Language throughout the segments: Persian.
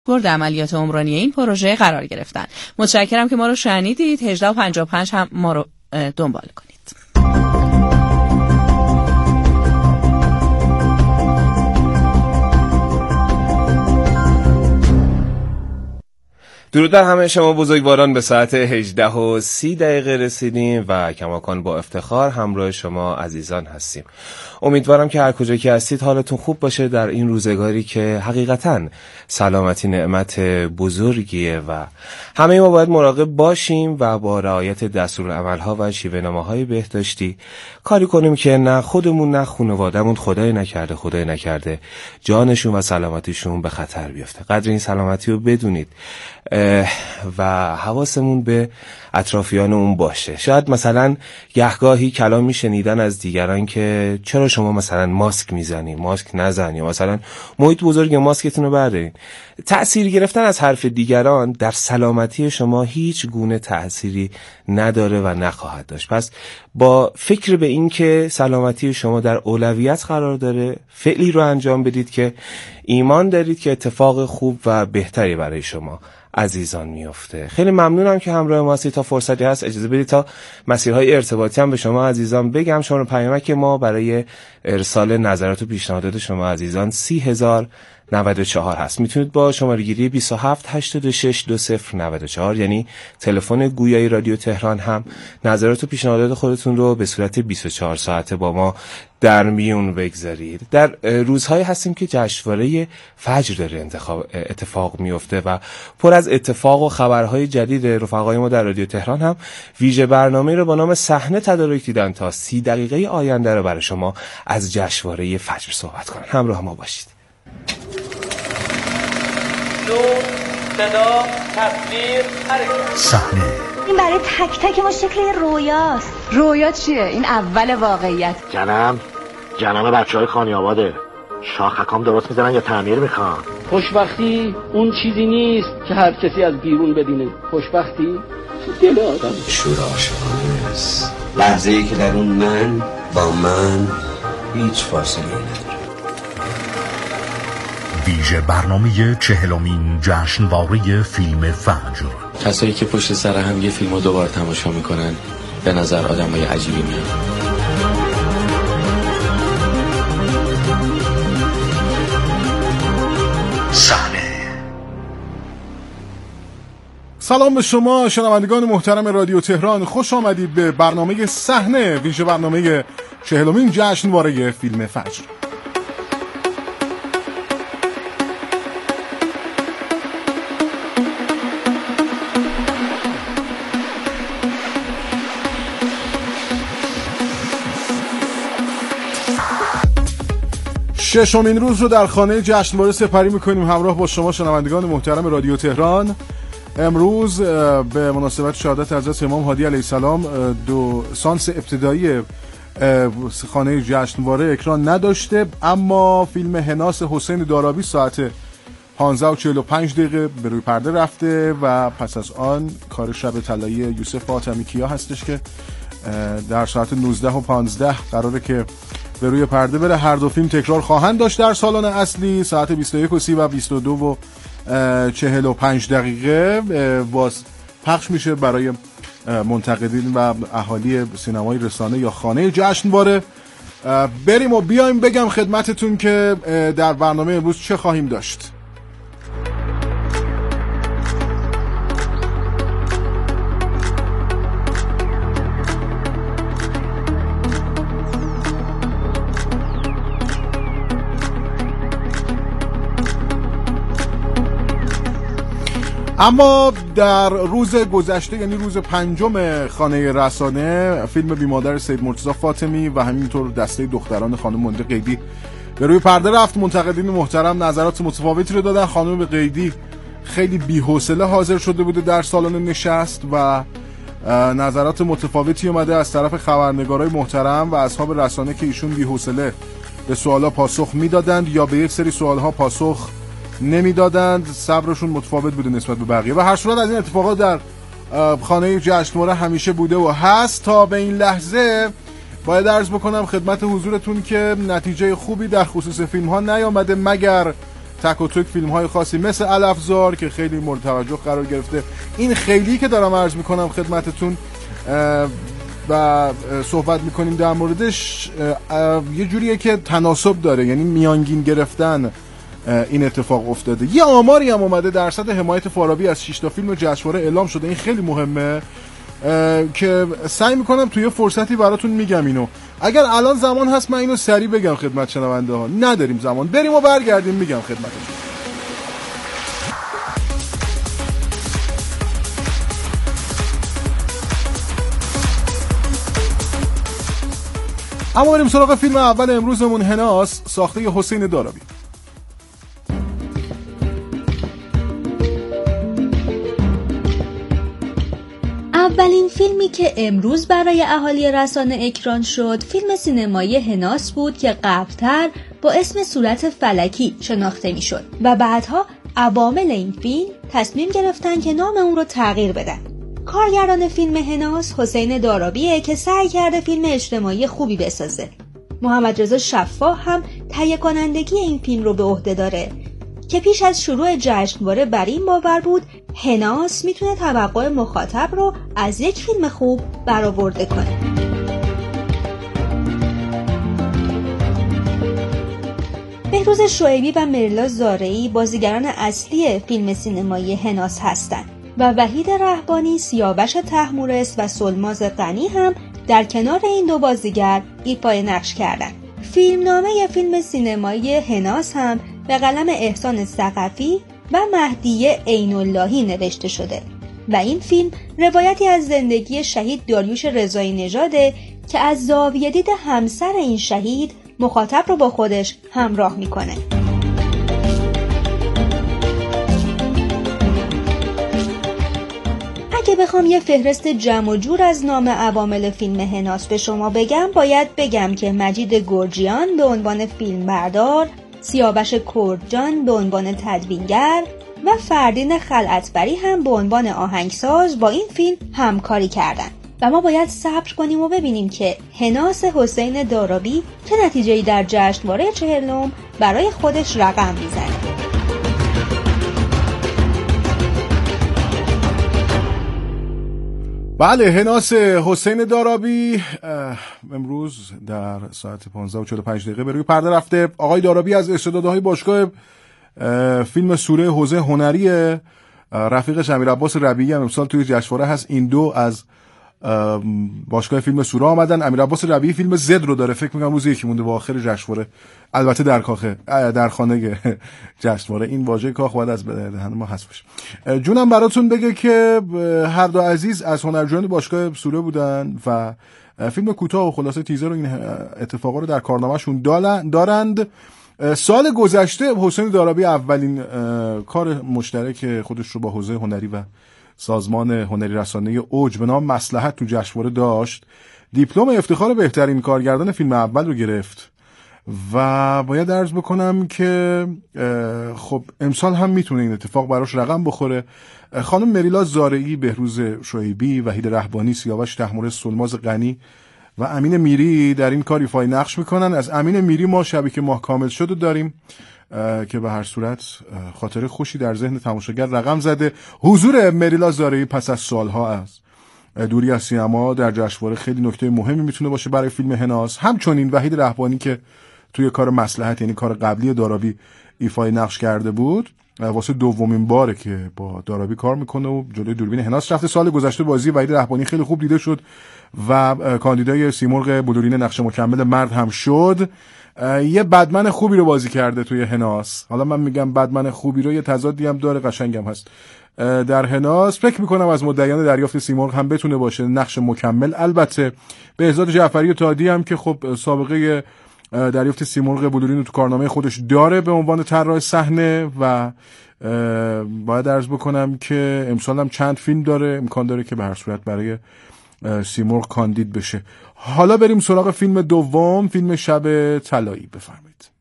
دستبرد عملیات عمرانی این پروژه قرار گرفتن. متشکرم که ما رو شنیدید. 18:55 هم ما رو دنبال کنید. درود بر همه شما بزرگواران. به ساعت 18:30 رسیدیم و کماکان با افتخار همراه شما عزیزان هستیم. امیدوارم که هر کجا که هستید حالتون خوب باشه در این روزگاری که حقیقتاً سلامتی نعمت بزرگیه و همه ما باید مراقب باشیم و با رعایت دستورالعمل‌ها و شیوه‌نماهای بهداشتی کاری کنیم که نه خودمون نه خانواده‌مون خدای نکرده جانشون و سلامتیشون به خطر بیفته. قدر این سلامتی رو بدونید و حواسمون به اطرافیانمون باشه. شاید مثلا گهگاهی کلامی شنیدن از دیگران که چرا شما مثلا ماسک میزنی، ماسک نزن، یا مثلا محیط بزرگ ماسکتون رو بردارین. تأثیر گرفتن از حرف دیگران در سلامتی شما هیچ گونه تأثیری نداره و نخواهد داشت. پس با فکر به این که سلامتی شما در اولویت قرار داره فعلی رو انجام بدید که ایمان دارید که اتفاق خوب و بهتری برای شما عزیزان میفته. خیلی ممنونم که همراه ما هستید. تا فرصتی هست اجازه بدید تا مسیرهای ارتباطی هم به شما عزیزان بگم. شما پیامک ما برای ارسال نظرات و پیشنهادات شما عزیزان 30,094 هست. میتونید با شماره گیری 27862094 یعنی تلفن گویای رادیو تهران هم نظرات و پیشنهادات خودتون رو به صورت 24 ساعته با ما در میون بگذارید. در روزهایی هستیم که جشنواره فجر داره اتفاق میفته و پر از اتفاق و خبرهای جدید. رفقای ما در رادیو تهران هم ویژه برنامه رو با نام صحنه تدارک دیدن تا 30 دقیقه آینده رو برای شما از جشنواره فجر صحبت کنن. همراه ما باشید. نور، صدا، تصویر، حرکت. صحنه. این برای تک تک ما شکل رویاست. رویا چیه؟ این اول واقعیت. جنم بچه‌های خانی‌آباده. شاخکام درست میزنن یا تعمیر میخوان؟ خوشبختی اون چیزی نیست که هر کسی از بیرون ببینه. خوشبختی دل آدم. شور عاشقانه است. لحظه‌ای که در اون من با من هیچ فاصله نداره. ویژه برنامه 40مین جشنواره فیلم فجر. کسایی که پشت سر هم یه فیلمو دوباره تماشا میکنن به نظر آدمای عجیبی میان. سلام به شما شنوندگان محترم رادیو تهران. خوش آمدید به برنامه صحنه، ویژه برنامه 40مین جشنواره فیلم فجر. ششمین روز رو در خانه جشنواره سپری میکنیم همراه با شما شنوندگان محترم رادیو تهران. امروز به مناسبت شهادت حضرت امام هادی علیه السلام دو سانس ابتدایی خانه جشنواره اکران نداشته، اما فیلم هناس حسین دارابی ساعت 15:45 به روی پرده رفته و پس از آن کار شب طلایی یوسف فاطمی کیا هستش که در ساعت 19:15 قراره که به روی پرده بره. هر دو فیلم تکرار خواهند داشت در سالن اصلی ساعت 21:30 و 22:45 باز پخش میشه برای منتقدین و اهالی سینمای رسانه یا خانه جشنواره. بریم و بیایم بگم خدمتتون که در برنامه امروز چه خواهیم داشت. اما در روز گذشته یعنی روز پنجم خانه رسانه فیلم بیمادر سید مرتضی فاطمی و همینطور دسته دختران خانم منده قیدی به روی پرده رفت. منتقدین محترم نظرات متفاوتی رو دادن. خانم قیدی خیلی بی‌حوصله حاضر شده بوده در سالن نشست و نظرات متفاوتی اومده از طرف خبرنگارای محترم و اصحاب رسانه که ایشون بی‌حوصله به سوالا پاسخ میدادند یا به یک سری سوالها پاسخ نمیدادند. صبرشون متفاوت بوده نسبت به بقیه و هر صورت از این اتفاقات در خانه جشنواره همیشه بوده و هست. تا به این لحظه باید عرض بکنم خدمت حضورتون که نتیجه خوبی در خصوص فیلم ها نیامده مگر تک و توک فیلم‌های خاصی مثل الافزار که خیلی مورد توجه قرار گرفته. این خیلی که دارم عرض میکنم خدمتتون و صحبت میکنیم در موردش یه جوریه که تناسب داره، یعنی میانگین گرفتن این اتفاق افتاده. یه آماری هم اومده درصد حمایت فارابی از 6 تا فیلم جشنواره اعلام شده. این خیلی مهمه که سعی میکنم توی فرصتی براتون میگم اینو. اگر الان زمان هست من اینو سریع بگم خدمت شنونده ها. نداریم زمان، بریم و برگردیم میگم خدمتتون. اما بریم سراغ فیلم اول امروزمون، هناس، ساخته حسین دارابی. اولین فیلمی که امروز برای اهالی رسانه اکران شد فیلم سینمایی هناس بود که قبلتر با اسم صورت فلکی شناخته می شد و بعدها عوامل این فیلم تصمیم گرفتن که نام اون رو تغییر بدن. کارگردان فیلم هناس حسین دارابیه که سعی کرده فیلم اجتماعی خوبی بسازه. محمد رضا شفاح هم تهیه کنندگی این فیلم رو به عهده داره که پیش از شروع جشنواره بر این باور بود هناس میتونه توقع مخاطب رو از یک فیلم خوب برآورده کنه. بهروز شعیبی و مریلا زارعی بازیگران اصلی فیلم سینمایی هناس هستند و وحید رهبانی، سیاوش طهمورث و سلماز غنی هم در کنار این دو بازیگر ایفای نقش کردند. فیلمنامه فیلم سینمایی هناس هم به قلم احسان ثقفی و مهدیه عین‌اللهی نوشته شده و این فیلم روایتی از زندگی شهید داریوش رضایی نژاده که از زاویه دید همسر این شهید مخاطب رو با خودش همراه میکنه. اگه بخوام یه فهرست جمع و جور از نام عوامل فیلم هناس به شما بگم، باید بگم که مجید گرجیان به عنوان فیلمبردار، سیاوش کردجان به عنوان تدوینگر و فردین خلعتبری هم به عنوان آهنگساز با این فیلم همکاری کردند و ما باید صبر کنیم و ببینیم که هناس حسین دارابی چه نتیجه‌ای در جشنواره 40 برای خودش رقم میزنه. بله، هناس حسین دارابی امروز در ساعت 15:45 به روی پرده رفته. آقای دارابی از استعدادهای باشگاه فیلم سوره حوزه هنری، رفیقش امیرعباس ربیعی هم امسال توی جشنواره هست. این دو از باشگاه فیلم سوره آمدن. امیرعباس ربیعی فیلم زد رو داره، فکر می‌کنم روز یکی مونده با آخر جشنواره، البته در خانه جشنواره. این واژه کاخ باید از دهن ما حذف بشه. جونم براتون بگه که هر دو عزیز از هنرجویان باشگاه سوره بودن و فیلم کوتاه و خلاصه تیزر و این اتفاقا رو در کارنامه‌شون دارند. سال گذشته حسین دارابی اولین کار مشترک خودش رو با حوزه هنری و سازمان هنری رسانه‌ای اوج به نام مصلحت تو جشنواره داشت. دیپلم افتخار بهترین کارگردان فیلم اول رو گرفت و باید عرض بکنم که خب امسال هم میتونه این اتفاق براش رقم بخوره. خانم مریلا زارعی، بهروز شعیبی، وحید رهبانی، سیاوش طهمورث، سلماز غنی و امین میری در این کار ایفای نقش میکنن. از امین میری ما شبی که ماه کامل شد داریم که به هر صورت خاطره خوشی در ذهن تماشاگر رقم زده. حضور مریلا زارعی پس از سالها از دوری از سینما در جشنواره خیلی نکته مهمی میتونه باشه برای فیلم هناس. همچنین وحید رهبانی که توی کار مصلحت، یعنی کار قبلی دارابی، ایفای نقش کرده بود، واسه دومین باره که با دارابی کار میکنه و جلوی دوربین هناس رفته. سال گذشته بازی وحید رهبانی خیلی خوب دیده شد و کاندیدای سیمرغ بلورین نقش مکمل مرد هم شد. یه بدمن خوبی رو بازی کرده توی هناس. حالا من میگم بدمن خوبی رو، یه تضادی هم داره، قشنگم هست. در هناس فکر میکنم از مدعیان دریافت سیمرغ هم بتونه باشه نقش مکمل. البته بهزاد جعفری و تادی هم که خب سابقه دریافت سیمرغ بلورین رو تو کارنامه خودش داره به عنوان طراح صحنه و باید عرض بکنم که امسال هم چند فیلم داره، امکان داره که به هر صورت برای سیمرغ کاندید بشه. حالا بریم سراغ فیلم دوم، فیلم شب طلایی. بفرمایید.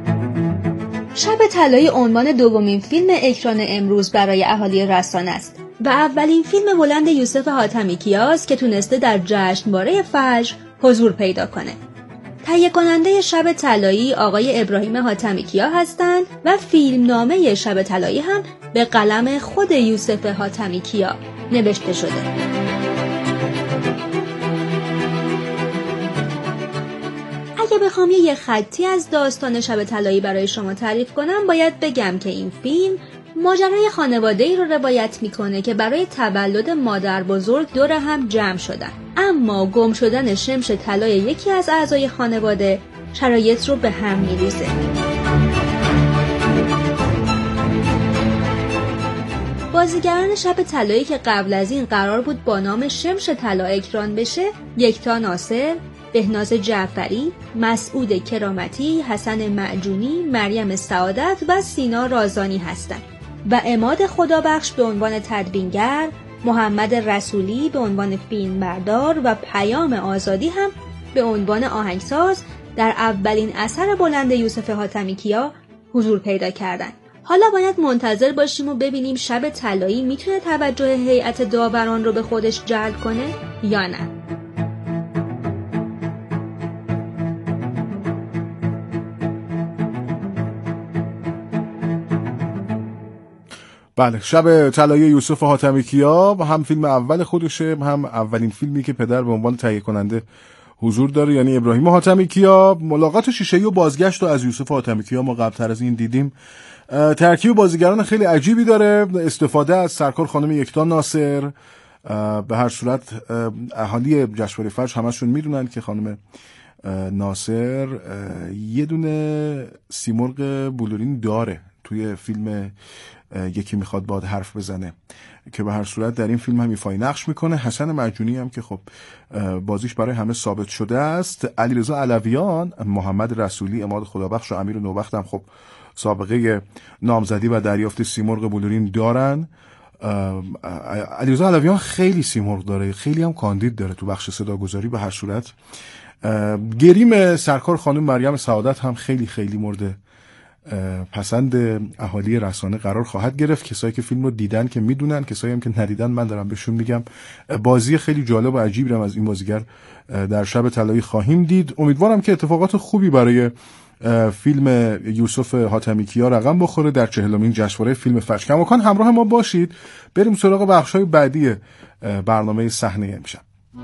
شب طلایی عنوان دومین فیلم اکران امروز برای اهالی رسانه است. و اولین فیلم بلند یوسف حاتمی کیاست که تونسته در جشنواره فجر حضور پیدا کنه. تهیه کننده شب طلایی آقای ابراهیم حاتمی کیا هستند و فیلمنامه شب طلایی هم به قلم خود یوسف حاتمی کیا نوشته شده. اگه بخوام یه خطی از داستان شب طلایی برای شما تعریف کنم، باید بگم که این فیلم ماجرای خانواده‌ای رو روایت میکنه که برای تولد مادر بزرگ دور هم جمع شدن، اما گم شدن شمش طلای یکی از اعضای خانواده شرایط رو به هم میریزه. بازیگران شب طلایی که قبل از این قرار بود با نام شمش طلا اکران بشه، یکتا ناصر، بهناز جعفری، مسعود کرامتی، حسن معجونی، مریم سعادت و سینا رازانی هستند و عماد خدابخش به عنوان تدوینگر، محمد رسولی به عنوان فیلمبردار و پیام آزادی هم به عنوان آهنگساز در اولین اثر بلند یوسف حاتمی کیا حضور پیدا کردند. حالا باید منتظر باشیم و ببینیم شب طلایی میتونه توجه هیئت داوران رو به خودش جلب کنه یا نه. بله، شب طلایی یوسف حاتمی کیا هم فیلم اول خودشه، هم اولین فیلمی که پدر به عنوان تهیه کننده حضور داره، یعنی ابراهیم حاتمی کیا. ملاقات شیشه‌ای و بازگشت رو از یوسف حاتمی کیا ما قبل‌تر از این دیدیم. ترکیب بازیگران خیلی عجیبی داره، استفاده از سرکار خانم یکتا ناصر. به هر صورت اهالی جشنواره فجر همشون میدونن که خانم ناصر یه دونه سیمرغ بلورین داره توی فیلم یکی میخواد باد حرف بزنه که به هر صورت در این فیلم هم ایفای نقش میکنه. حسن معجونی هم که خب بازیش برای همه ثابت شده است. علیرضا علویان، محمد رسولی، عماد خدابخش و امیر نوبخت هم خب سابقه نامزدی و دریافت سیمرغ بلورین دارن. علیرضا علویان خیلی سیمرغ داره، خیلی هم کاندید داره تو بخش صداگذاری. به هر صورت گریم سرکار خانم مریم سعادت هم خیلی خیلی مورد پسند اهالی رسانه قرار خواهد گرفت. کسایی که فیلم رو دیدن که میدونن، کسایی هم که ندیدن من دارم بهشون میگم بازی خیلی جالب و عجیبی هم از این بازیگر در شب طلایی خواهیم دید. امیدوارم که اتفاقات خوبی برای فیلم یوسف حاتمی کیا رقم بخوره در 40مین جشنواره فیلم فجر. کماکان همراه ما باشید، بریم سراغ بخش‌های بعدی برنامه صحنه امشب.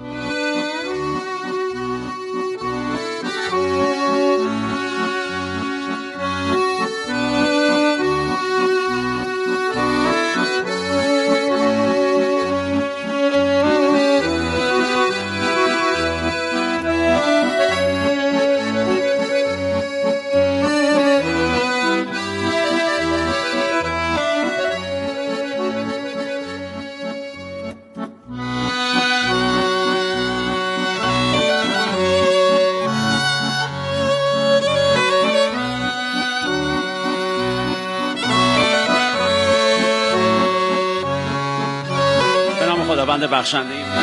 خداوند بخشنده ایم.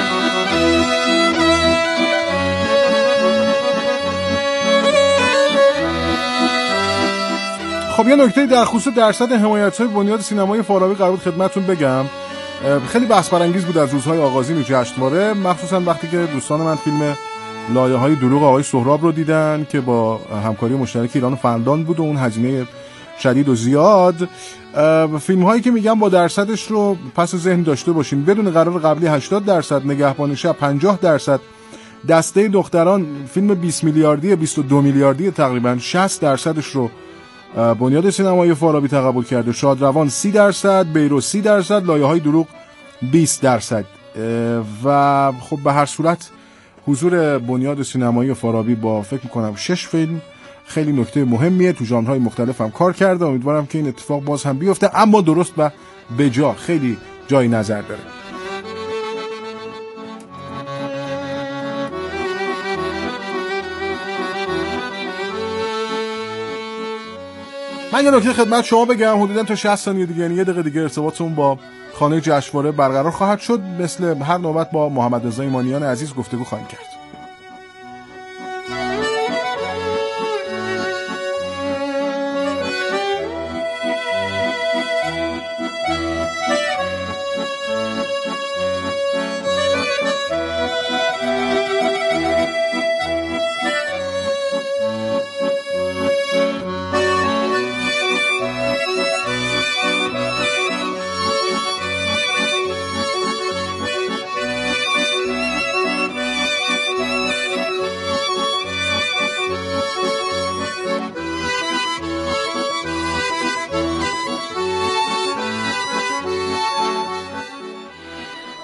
خب یه نکته در خصوص درصد حمایت‌های بنیاد سینمای فارابی قرار بود خدمتتون بگم. خیلی بحث برانگیز بود از روزهای آغازین جشنواره، مخصوصا وقتی که دوستان من فیلم لایه‌های دروغ آقای سهراب رو دیدن که با همکاری مشترک ایران و فنلاند بود و اون هزینه شدید و زیاد. فیلم هایی که میگم با درصدش رو پس ذهن داشته باشین. بدون قرار قبلی 80%، نگهبان شب 50%، دسته دختران فیلم 20 میلیاردی 22 میلیاردی تقریبا 60%ش رو بنیاد سینمای فارابی تقبل کرده. شادروان 30%، بیرو 30%، لایه‌های دروغ 20%. و خب به هر صورت حضور بنیاد سینمایی فارابی با فکر میکنم 6 فیلم خیلی نکته مهمیه. تو ژانرهای مختلف هم کار کرده. امیدوارم که این اتفاق باز هم بیفته، اما درست و به جا، خیلی جای نظر داره. من یه نکته خدمت شما بگم، حدوداً تا 60 ثانیه دیگه، یعنی 1 دقیقه دیگه ارتباطمون با خانه جشنواره برقرار خواهد شد. مثل هر نوبت با محمد رضا ایمانیان عزیز گفتگو خواهیم کرد.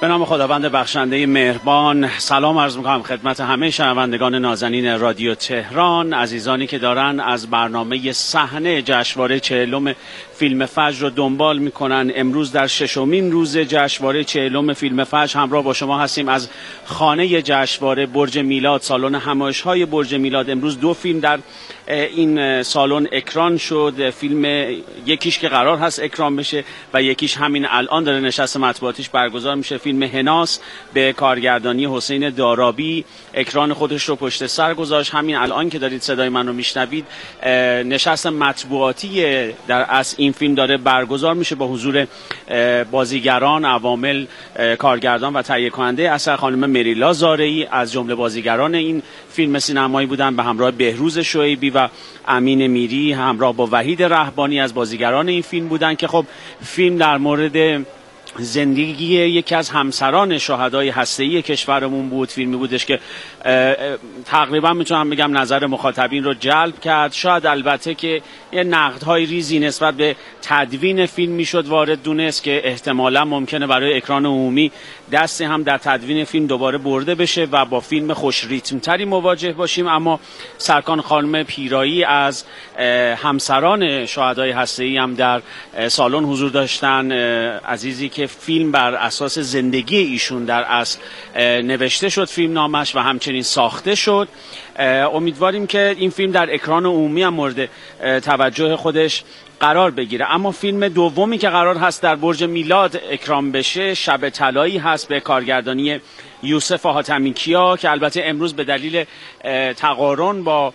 به نام خداوند بخشنده مهربان، سلام عرض می‌کنم خدمت همه شنوندگان نازنین رادیو تهران، عزیزانی که دارن از برنامه صحنه جشنواره 40 فیلم فجر رو دنبال میکنن. امروز در 6مین روز جشنواره 40 فیلم فجر همراه با شما هستیم از خانه جشنواره برج میلاد، سالن همایش‌های برج میلاد. امروز 2 فیلم در این سالن اکران شد. فیلم یکیش که قرار هست اکران بشه و یکیش همین الان داره نشست مطبوعاتیش برگزار میشه. فیلم هناس به کارگردانی حسین دارابی اکران خودش رو پشت سر گذاشت. همین الان که دارید صدای من رو میشنوید نشست مطبوعاتی در اصل این فیلم داره برگزار میشه با حضور بازیگران، عوامل، کارگردان و تهیه کننده اثر. خانم مریلا زارعی از جمله بازیگران این فیلم سینمایی بودن به همراه بهروز شعیبی و امین میری، همراه با وحید رهبانی از بازیگران این فیلم بودن که خب فیلم در مورد زندگی یکی از همسران شهدای هسته‌ای کشورمون بود. فیلمی بودش که تقریبا میتونم بگم نظر مخاطبین رو جلب کرد. شاید البته که یه نقدهای ریزی نسبت به تدوین فیلم میشد وارد دونست که احتمالا ممکنه برای اکران عمومی دستی هم در تدوین فیلم دوباره برده بشه و با فیلم خوش ریتم تری مواجه باشیم. اما سرکان خانم پیرایی از همسران شهدای هسته‌ای هم در سالن حضور داشتن. عزیزی که فیلم بر اساس زندگی ایشون در اصل نوشته شد فیلم نامش و همچنین ساخته شد. امیدواریم که این فیلم در اکران عمومی هم مورد توجه خودش قرار بگیره. اما فیلم دومی که قرار هست در برج میلاد اکران بشه شب طلایی هست به کارگردانی یوسف حاتمی کیا که البته امروز به دلیل تقارن با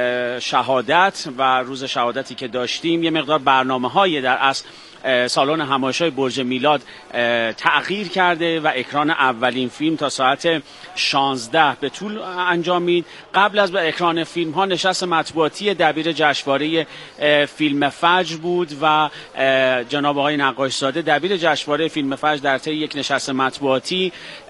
شهادت و روز شهادتی که داشتیم یه مقدار برنامه‌های در اصل سالن همایش‌های برج میلاد تغییر کرده و اکران اولین فیلم تا ساعت 16 به طول انجامید. قبل از به اکران فیلم ها نشست مطبوعاتی دبیر جشنواره فیلم فجر بود و جناب آقای نقاشزاده دبیر جشنواره فیلم فجر در طی یک نشست مطبوعاتی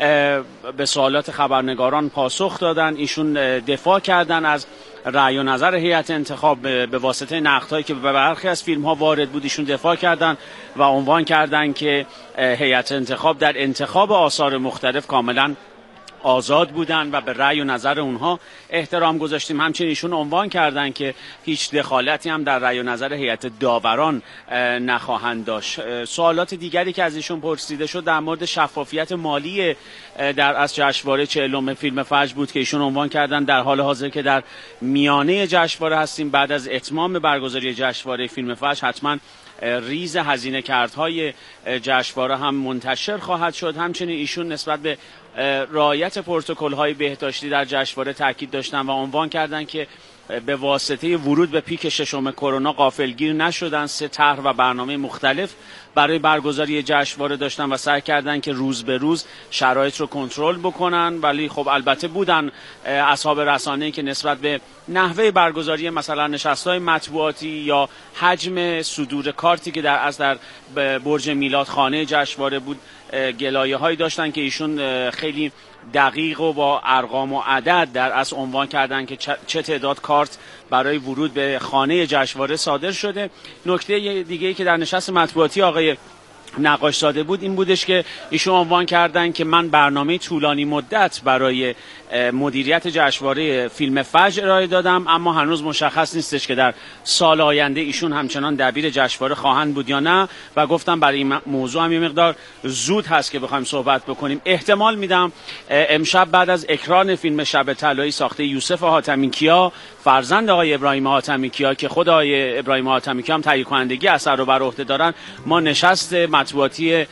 به سوالات خبرنگاران پاسخ دادن. ایشون دفاع کردن از رأی و نظر هیئت انتخاب به واسطه نقدهایی که به برخی از فیلم ها وارد بود. ایشون دفاع کردن و عنوان کردن که هیئت انتخاب در انتخاب آثار مختلف کاملا آزاد بودن و به رأی و نظر اونها احترام گذاشتیم. همچنین ایشون عنوان کردن که هیچ دخالتی هم در رأی و نظر هیئت داوران نخواهند داشت. سوالات دیگری که از ایشون پرسیده شد در مورد شفافیت مالی در از جشنواره 40 فیلم فجر بود که ایشون عنوان کردن در حال حاضر که در میانه جشنواره هستیم، بعد از اتمام برگزاری جشنواره فیلم فجر حتما ریز هزینه کردهای جشنواره هم منتشر خواهد شد. همچنین ایشون نسبت به رعایت پروتکل‌های بهداشتی در جشنواره تاکید داشتن و عنوان کردن که به واسطه ورود به پیک 6 کرونا غافلگیر نشدن. 3 طرح و برنامه مختلف برای برگزاری جشنواره داشتن و سعی کردن که روز به روز شرایط رو کنترل بکنن. ولی خب البته بودن اصحاب رسانه‌ای که نسبت به نحوه برگزاری مثلا نشست‌های مطبوعاتی یا حجم صدور کارتی که در از در برج میلاد خانه جشنواره بود گلایه‌هایی داشتن که ایشون خیلی دقیق و با ارقام و عدد در اصل عنوان کردن که چه تعداد کارت برای ورود به خانه جشنواره صادر شده. نکته دیگه‌ای که در نشست مطبوعاتی آقای نقاشزاده بود این بودش که ایشون عنوان کردن که من برنامه طولانی مدت برای مدیریت جشنواره فیلم فجر ارائه دادم، اما هنوز مشخص نیستش که در سال آینده ایشون همچنان دبیر جشنواره خواهند بود یا نه و گفتم برای این موضوع هم یه مقدار زود هست که بخوایم صحبت بکنیم. احتمال میدم امشب بعد از اکران فیلم شب طلایی ساخته یوسف حاتمی کیا فرزند آقای ابراهیم حاتمی کیا که خود آقای ابراهیم حاتمی کیا هم تهیه کنندگی اثر رو بر عهده دارن، ما نشست مطبوعاتی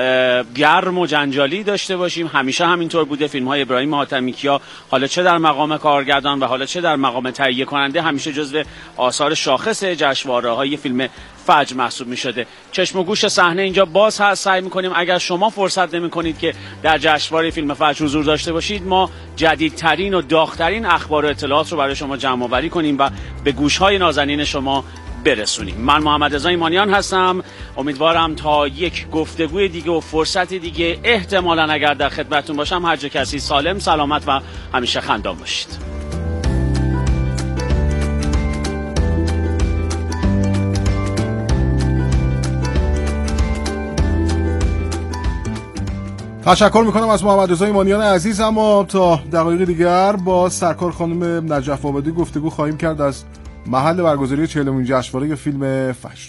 گرم و جنجالی داشته باشیم. همیشه همینطور بوده. فیلم های ابراهیم حاتمی کیا حالا چه در مقام کارگردان و حالا چه در مقام تهیه کننده همیشه جزو آثار شاخص جشنواره های فیلم فجر محسوب می شده. چشم و گوش صحنه اینجا باز هست. سعی می کنیم اگر شما فرصت نمی کنید که در جشنواره فیلم فجر حضور داشته باشید ما جدیدترین و داغترین اخبار و اطلاعات رو برای شما جمع آوری کنیم و به گوش های نازنین شما برسونیم. من محمد رضا ایمانیان هستم. امیدوارم تا یک گفتگوی دیگه و فرصت دیگه احتمالاً اگر در خدمتتون باشم هر جا کسی سالم، سلامت و همیشه خندان باشید. تشکر میکنم از محمد رضا ایمانیان عزیز. اما تا دقایق دیگر با سرکار خانم نجف آبادی گفتگو خواهیم کرد از محل برگزاری 40مین جشنواره فیلم فجر.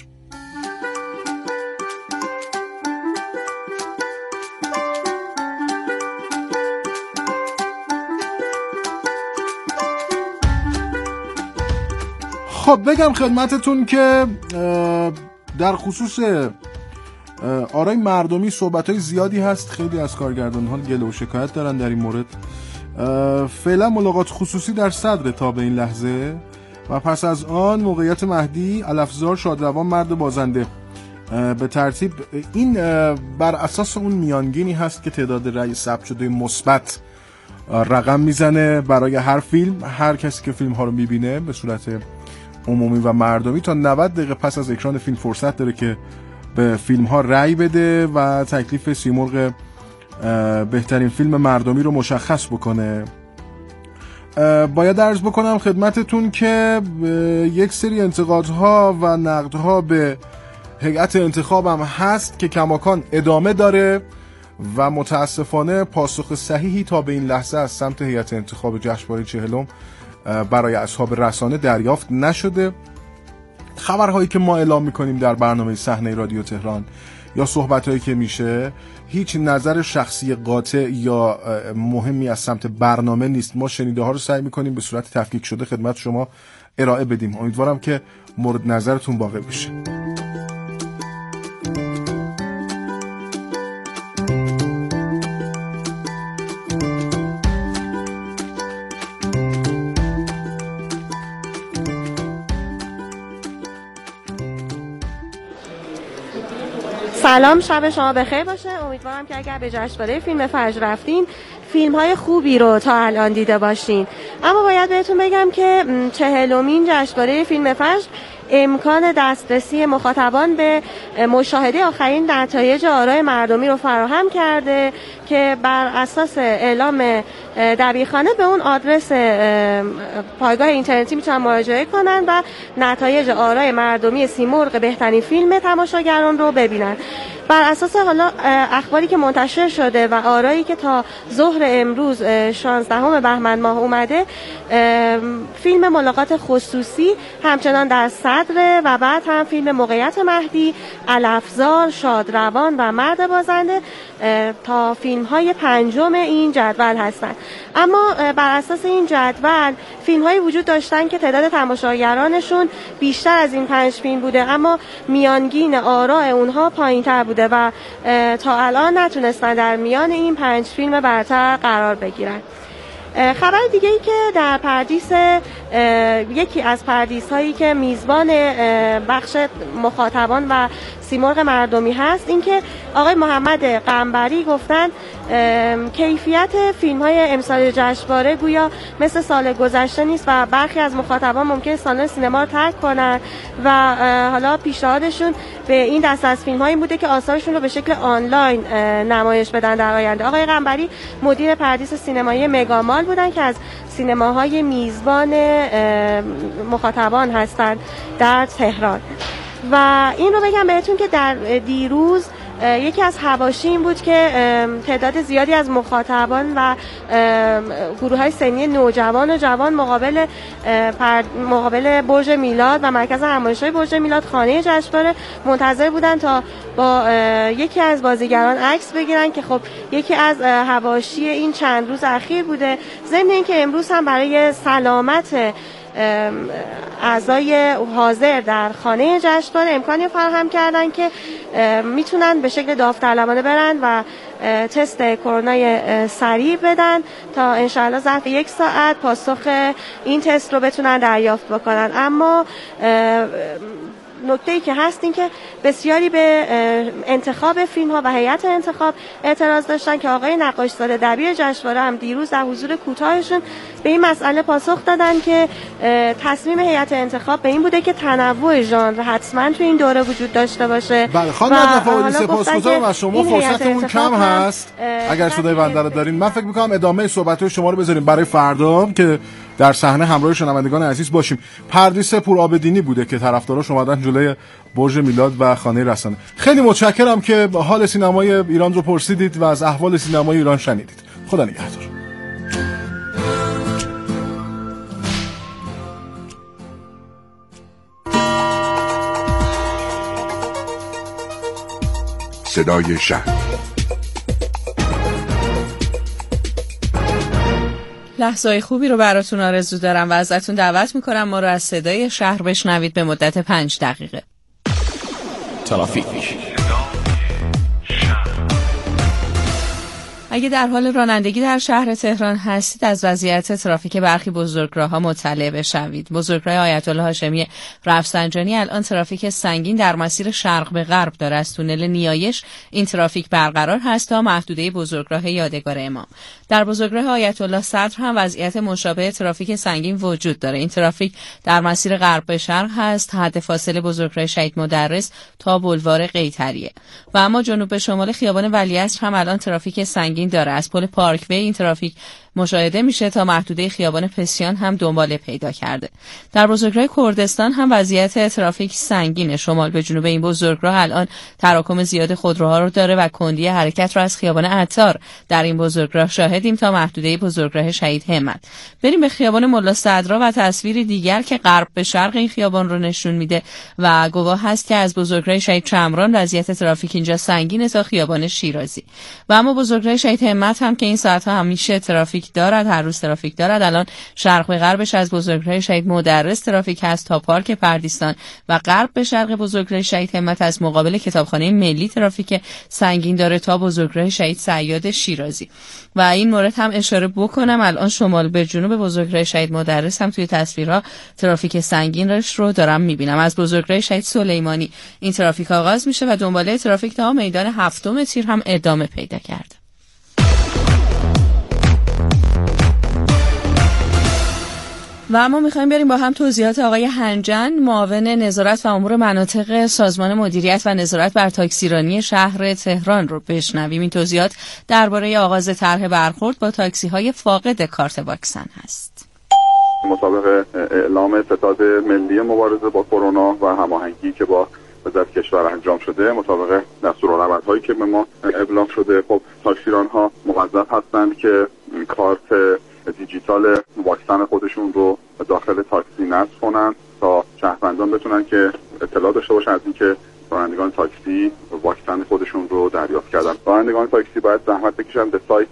خب بگم خدمتتون که در خصوص آرای مردمی صحبت‌های زیادی هست. خیلی از کارگردان‌ها گله و شکایت دارن در این مورد. فعلا ملاقات خصوصی در صدر تا به این لحظه و پس از آن موقعیت مهدی، الافزار، شادروان، مرد بازنده به ترتیب. این بر اساس اون میانگینی هست که تعداد رأی ثبت شده مثبت رقم میزنه برای هر فیلم. هر کسی که فیلم ها رو میبینه به صورت عمومی و مردمی تا 90 دقیقه پس از اکران فیلم فرصت داره که به فیلم ها رأی بده و تکلیف سیمرغ بهترین فیلم مردمی رو مشخص بکنه. باید عرض بکنم خدمتتون که یک سری انتقادها و نقدها به هیئت انتخاب هم هست که کماکان ادامه داره و متاسفانه پاسخ صحیحی تا به این لحظه از سمت هیئت انتخاب جشنواره 40 برای اصحاب رسانه دریافت نشده. خبرهایی که ما اعلام میکنیم در برنامه صحنه رادیو تهران یا صحبتهایی که میشه هیچ نظر شخصی قاطع یا مهمی از سمت برنامه نیست. ما شنیده ها رو سعی میکنیم به صورت تفکیک شده خدمت شما ارائه بدیم. امیدوارم که مورد نظرتون واقع بشه. سلام، شب شما بخیر باشه. امیدوارم که اگر به جشنواره فیلم فجر رفتین فیلم‌های خوبی رو تا الان دیده باشین. اما باید بهتون بگم که 40مین جشنواره فیلم فجر امکان دسترسی مخاطبان به مشاهده آخرین نتایج آرای مردمی رو فراهم کرده که بر اساس اعلام دبیرخانه به اون آدرس پایگاه اینترنتی میتونن مراجعه کنن و نتایج آرای مردمی سیمرغ بهترین فیلم تماشاگران رو ببینن. بر اساس حالا اخباری که منتشر شده و آرایی که تا ظهر امروز 16 بهمن ماه اومده، فیلم ملاقات خصوصی همچنان در صدر و بعد هم فیلم موقعیت مهدی، الافزار، شادروان و مرد بازنده تا فیلم های پنجم این جدول هستند. اما بر اساس این جدول فیلم هایی وجود داشتن که تعداد تماشاگرانشون بیشتر از این 5 فیلم بوده، اما میانگین آراء اونها پایین تر بوده و تا الان نتونستن در میان این 5 فیلم برتر قرار بگیرن. خبر دیگه ای که در پردیس، یکی از پردیس هایی که میزبان بخش مخاطبان و سیمرغ مردمی هست، این که آقای محمد قنبری گفتن کیفیت فیلم های امسال جشنواره گویا مثل سال گذشته نیست و برخی از مخاطبان ممکنه سالن سینما رو ترک کنن و حالا پیشنهادشون به این دست از فیلم هایی بوده که آثارشون رو به شکل آنلاین نمایش بدن در آینده. آقای قنبری مدیر پردیس سینمایی مگامال بودن که از سینماهای میزبان مخاطبان هستند در تهران. و این رو بگم بهتون که در دیروز یکی از حواشی این بود که تعداد زیادی از مخاطبان و گروه‌های سنی نوجوان و جوان مقابل برج میلاد و مرکز همایش‌های برج میلاد خانه جشنواره منتظر بودن تا با یکی از بازیگران عکس بگیرن که خب یکی از حواشی این چند روز اخیر بوده. ضمن اینکه امروز هم برای سلامت اعضای حاضر در خانه جشنواره امکانی فراهم کردن که میتونن به شکل داوطلبانه برن و تست کرونای سریع بدن تا انشاءالله ظرف 1 ساعت پاسخ این تست رو بتونن دریافت بکنن. اما نکته‌ای که هست این که بسیاری به انتخاب فیلم ها و هیئت انتخاب اعتراض داشتن که آقای نقاشزاده دبیر جشنواره هم دیروز در حضور کوتاهشون به این مسئله پاسخ دادن که تصمیم هیئت انتخاب به این بوده که تنوع ژانر حتما تو این دوره وجود داشته باشه. بله خانم نجف آبادی سپاسگزارم از شما. فرصتمون کم هست. اگر صدای بنده رو دارین من فکر می‌کنم ادامه صحبت‌های شما رو بذاریم برای فردا که در صحنه همراه شنوندگان عزیز باشیم. پردیس پورآبدینی بوده که طرفداراش اومدن جلوی برج میلاد و خانه رسانه. خیلی متشکرم که حال سینمای ایران رو پرسیدید و از احوال سینمای ایران شنیدید. خدا نگهدار. صدای شهر. لحظه‌های خوبی رو براتون آرزو دارم و ازتون دعوت میکنم ما رو از صدای شهر بشنوید به مدت 5 دقیقه. ترافیک. اگه در حال رانندگی در شهر تهران هستید از وضعیت ترافیک برخی بزرگراه‌ها مطلع بشوید. بزرگراه آیت الله هاشمی رفسنجانی الان ترافیک سنگین در مسیر شرق به غرب داره. از تونل نیایش این ترافیک برقرار هست تا محدوده بزرگراه یادگار امام. در بزرگراه آیت الله صدر هم وضعیت مشابه ترافیک سنگین وجود داره. این ترافیک در مسیر غرب به شرق هست، حد فاصله بزرگراه شهید مدرس تا بولوار قیطریه. و اما جنوب به شمال خیابان ولیعصر هم الان ترافیک سنگین داره. از پل پارکوی این ترافیک مشاهده میشه تا محدوده خیابان پسیان هم دنباله پیدا کرده. در بزرگراه کردستان هم وضعیت ترافیک سنگینه. شمال به جنوب این بزرگراه الان تراکم زیاد خودروها رو داره و کندی حرکت رو از خیابان عطار در این بزرگراه شاهدیم تا محدوده بزرگراه شهید همت. بریم به خیابان ملا صدرا و تصویری دیگر که غرب به شرق این خیابان رو نشون میده و گواه هست که از بزرگراه شهید چمران وضعیت ترافیک اینجا سنگینه تا خیابان شیرازی. و اما بزرگراه شهید همت هم که این ساعت‌ها همیشه ترافیک دارد، هر روز ترافیک دارد. الان شرق به غربش از بزرگراه شهید مدرس ترافیک هست تا پارک پردیسان و غرب به شرق بزرگراه شهید همت از مقابل کتابخانه ملی ترافیک سنگین داره تا بزرگراه شهید صیاد شیرازی. و این مورد هم اشاره بکنم الان شمال به جنوب بزرگراه شهید مدرس هم توی تصویرها ترافیک سنگینش رو دارم میبینم. از بزرگراه شهید سلیمانی این ترافیک آغاز میشه و دنباله ترافیک تا میدان هفتم تیر هم ادامه پیدا کرده. و اما میخوایم بریم با هم توضیحات آقای هنجن معاون نظارت و امور مناطق سازمان مدیریت و نظارت بر تاکسیرانی شهر تهران رو بشنویم. این توضیحات درباره آغاز طرح برخورد با تاکسی‌های فاقد کارت واکسن هست. مطابق اعلام ستاد ملی مبارزه با کرونا و هماهنگی که با وزارت کشور انجام شده، مطابق دستورالعمل‌هایی که به ما ابلاغ شده، خب تاکسیران‌ها موظف هستند که کارت دیجیتال واکسن خودشون رو داخل تاکسی نصب کنن تا شهروندان بتونن که اطلاع داشته باشن از اینکه رانندگان تاکسی واکسن خودشون رو دریافت کردن. رانندگان تاکسی باید زحمت بکشن به سایت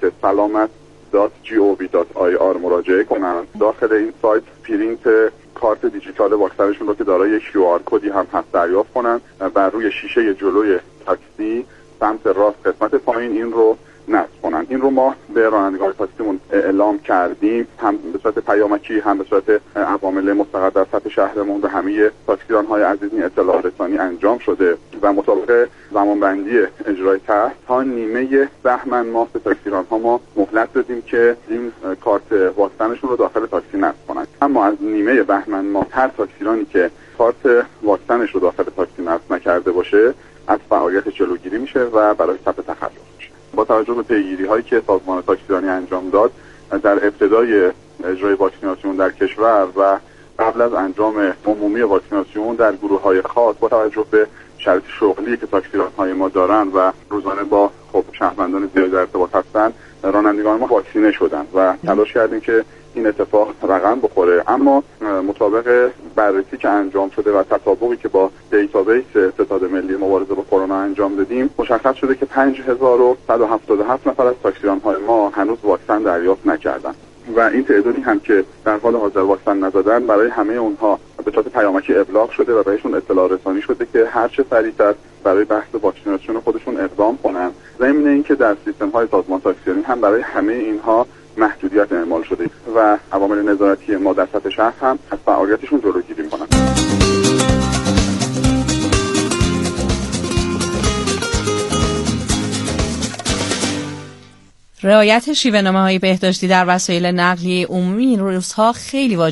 salamat.gov.ir مراجعه کنن. داخل این سایت پرینت کارت دیجیتال واکسنشون رو که دارای QR کدی هم هست دریافت کنن. بر روی شیشه جلوی تاکسی سمت راست قسمت پایین این رو نصب کنن. این رو ما به رانندگان تاکسیمون اعلام کردیم، هم به صورت پیامکی هم به صورت عوامل مستقر در سطح شهرمون و همه تاکسیران‌های عزیز این اطلاع رسانی انجام شده و مطابق زمانبندی اجرای طرح تا نیمه بهمن ماه به تاکسیران‌ها ما مهلت دادیم که این کارت واکسنشون رو داخل تاکسی نصب کنن. اما از نیمه بهمن ماه هر تاکسیرانی که کارت واکسنش رو داخل تاکسی نصب نکرده باشه از فعالیت جلوگیری میشه و برای ثبت تخلف میشه. با توجه به پیگیری‌هایی که سازمان تاکسیرانی انجام داد در ابتدای اجرای واکسیناسیون در کشور و قبل از انجام عمومی واکسیناسیون در گروه‌های خاص، با توجه به شرایط شغلی که تاکسیران‌های ما دارن و روزانه با شهروندان زیادی در ارتباط هستن، رانندگان ما واکسینه شدن و تلاش کردیم که این اتفاق رقم بخوره. اما مطابق بررسی که انجام شده و تطابقی که با دیتابیس ستاد ملی مبارزه با کرونا انجام دادیم، مشخص شده که 5177 نفر از تاکسیران‌های ما هنوز واکسن دریافت نکردن و این تعدادی هم که در حال حاضر واکسن نزدن برای همه اونها به صورت پیامکی ابلاغ شده و بهشون اطلاع رسانی شده که هر چه سریعتر برای بحث واکسیناسیون خودشون اقدام کنن. ضمن اینکه در سیستم‌های سازمان تاکسیرانی هم برای همه اینها محدودیت اعمال شده و عوامل نظارتی ما در سطح شهر هم از فعالیتشون جلوگیری می‌کنن. رعایت شیوه‌نامه‌های بهداشتی در وسایل نقلیه عمومی این روزها خیلی